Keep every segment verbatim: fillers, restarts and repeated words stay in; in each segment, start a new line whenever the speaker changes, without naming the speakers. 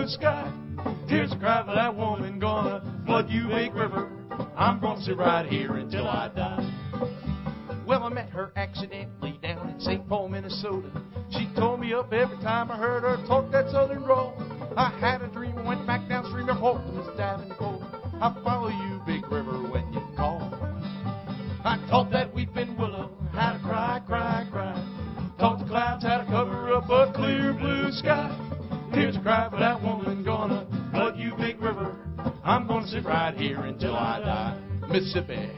blue sky. Tears cry for that woman gonna flood you, Big River. I'm gonna sit right here until I die. Well, I met her accidentally down in Saint Paul, Minnesota. She tore me up every time I heard her talk that southern drawl. I had a dream, went back downstream to Holt, Miss Davenport. I follow you, Big River, when you call. I taught that weeping willow how to cry, cry, cry. Taught the clouds how to cover up a clear blue sky. Tears cry for that woman gonna flood you, Big River. I'm gonna sit right here until I die. Mississippi.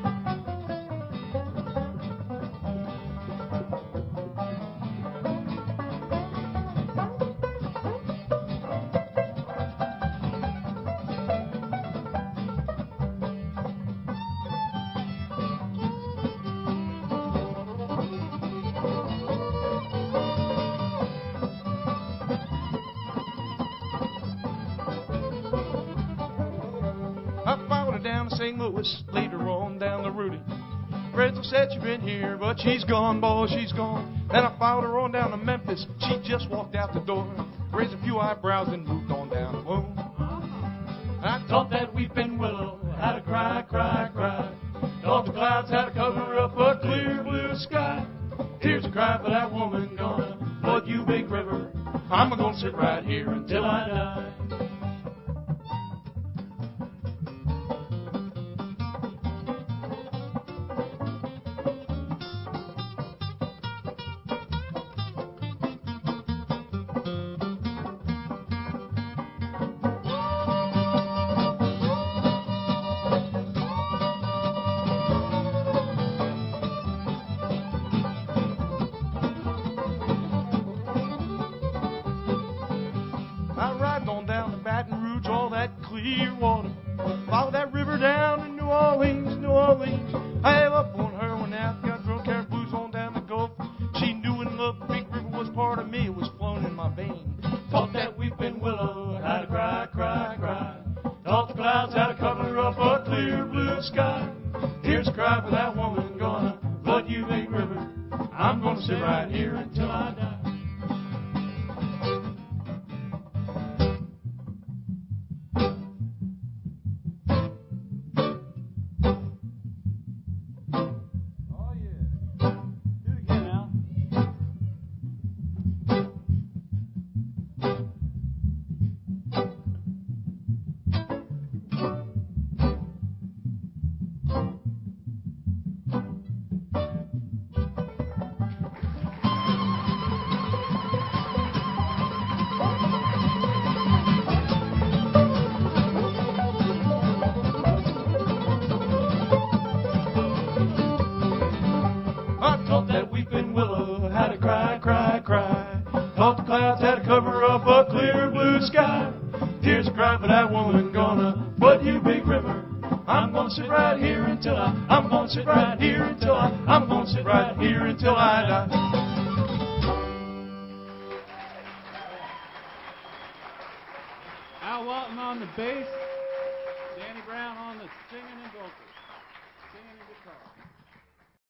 I followed her down to Saint Louis, later on down the Rudy. Fred's said she'd been here, but she's gone, boy, she's gone. Then I followed her on down to Memphis. She just walked out the door, raised a few eyebrows, and moved on down the moon. I taught that weeping willow how to cry, cry, cry. Taught the clouds how to cover up a clear blue sky. Tears of cry for that woman gonna flood you, Big River. I'm gonna sit right here until I die. I ride on down to Baton Rouge, all that clear water. Follow that river down to New Orleans, New Orleans. I have up on her when I got drunk, carried blues on down the Gulf. She knew and loved the Big River was part of me, it was flowing in my veins. Taught that weeping willow how to cry, cry, cry. Taught the clouds how to cover up a clear blue sky. Tears cry for that woman gonna flood you, Big River. I'm gonna sit right here until I die. Taught that weeping willow how to cry, cry, cry. Taught the clouds how to cover up a clear blue sky. Tears cry for that woman gonna flood you, Big River. I'm gonna sit right here until I, I'm gonna sit right here until I, I'm gonna sit right here until I die.
Al Walton on the bass, Danny Brown on the singing.